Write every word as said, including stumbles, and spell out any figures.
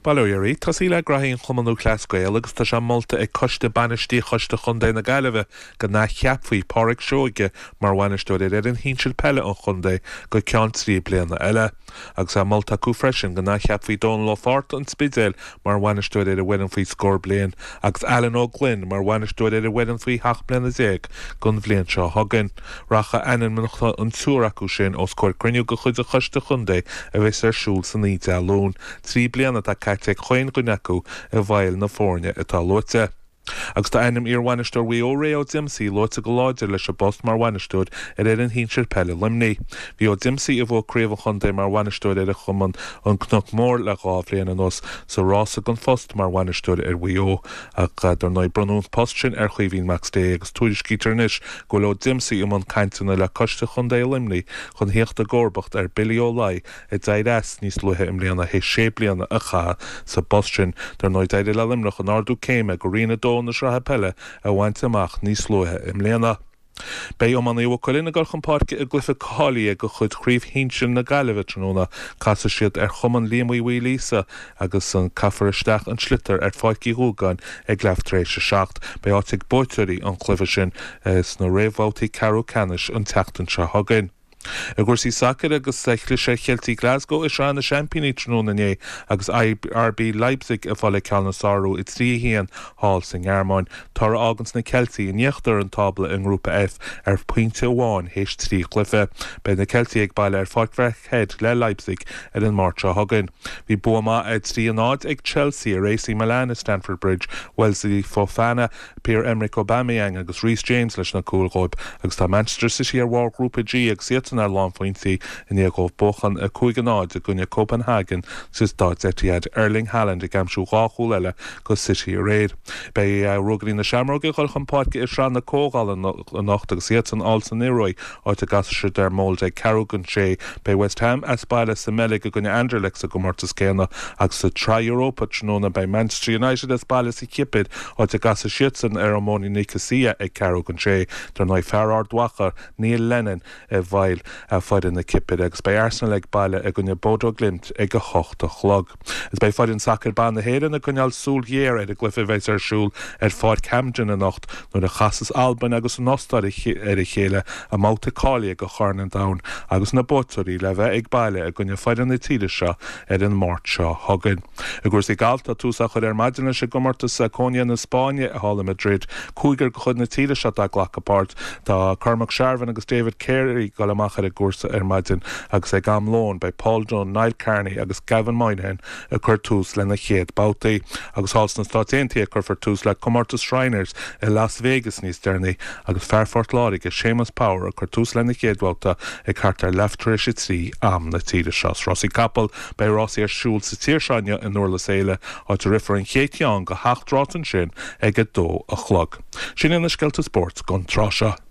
Balúirí Tásíle graíonn chumanú cláscail agus tá se molta ag coiste banistí coiste chundé na gaiileh go na cheapfaí páric seoige mar bhainisteoir ar an hínseil pelle an chundé go ceann trí bliana eile. Agus a molta cú freisin go na cheapfaí dón lá fart an spidéil mar bhainisteoir ar a bhainean faoi scór blian agus Alan O'Glynn mar bhainisteoir ar a bhainean faoi hach bliana déag gon bblion seo thugann. Racha anan minachta an túr acu sin os cóir cruniú go chuid a coiste chundé a bheits ar siúl san ní de lún. Trí bliana tá caiite chuin go necu a bhail na fórne atá loite. Agus tá einam ar bhainisteoir bhí ó ré ó dimsaí loite go láidir leis a bost mar bhainisteoir ar ar an hínseil pelle limní. Bhí ó dimsaí a bhó críomh chundé mar bhainisteoir ar a chuman an cnoc mór le gábhléana an os sa rása gon fost mar bhainisteoir ar bhí ó ach dar ná brunún post sin ar chuohín max dé agus túidir scítarnis go le dimsaí am an caiintena le coiste chundé limní chun hiocht a górbacht ar billió lai i d as níos luthe im léana hé sé bliana a cha sa bost sin dar ná d le limnach an ardú céime go riana dó na srathe pelle a bhaint amach níos luthe im léana. Bei om an éo colin a gorchan parke a glyfa cáli go chud chríomh hínsin na gaiileh tróna casa siad ar chuman líamhaí bhí lísa agus an caffar isteach an slitar ar fáicí húgan ag leftrééis se seacht bei átig boitirí an chlufa sin is na réhvátaí Carú Canis an teachtan se thugann. A gúsí sacr agus seichle sé cheiltí Glasgow is rá na Championí tróna é agus R B Leipzig a fáile ceanna sáú i trí hían hall san Gearmáin tar ágans na Celtaí in neachtar an tabla in grúpa F ar pointe amháin héis trí chluife. Bei na Celtaí ag baile ar fáicfrech head le Leipzig ar an máirte thugann. Bhí buama ag trí an ád ag Chelsea a A C Milan at Stamford Bridge, Wellesley Fofana, Pierre-Emerick Aubameyang agus Reece James leis na cúlgóib agus tá Manchester City ar bhar grúpa G ag siatan ar lán faointí in éagóh bochan a chuig an áid a gunne Copenhagen sus dáid Etihad Erling Haaland ag amsú gáchúil eile go City a réad. Bei rugaí na seaamróga chuilchan páirce is ran na cógáil an nacht agus siatan Alton Iroy áit a gas se der móld ag Carúgan sé bei West Ham as baile sa melig a gunne Anderlecht a go martas céna agus sa Tri Europa tróna bei Manchester United as baile sa Kipid áit a gas siatan ar amóní Nicosia ag Carúgan sé dar ná fearr dwachar Neil Lennon a bhail a fáidir na Kipid agus bei Arsenal ag baile a gunne Bodo Glimt ag go chocht a chlog. Is bei fáidir sacr ban na héan a gunneal súl héir ag a glyfa bheits ar siúl ar fáid Camden a nacht nó a chasas Alban agus an nostar ar a chéile a máta cália go charnan dain agus na botorí le bheith ag baile a gunne fáidir na tíide seo ar an máirt seo thugann. A gús i galta túsach ar maidina se go martas sa Cónia na Spáine a Hála Madrid cúigur go chud na tíide seo a ghlachapát tá Cormac Sharvan agus David Carey go amach ar a gúrsa ar maidin agus ag am lón bei Paul Dunn, Niall Carney agus Gavin Moynihan a chur tús le na chéad bátaí agus háls na státéntaí a chur for tús le Comórtas Shriners i Las Vegas níos dearnaí agus Fairfort Lárig a Seamus Power a chur tús le na chéad báta ag cartar leftrééis i trí am na tíide seos. Rossi Capel bei Rossi ar siúl sa tíirseáine in Norlas éile áit a rifar an chéiteán go hachtrátan sin ag a dó a chlog. Sin ina Skelta Sports gon trá seo.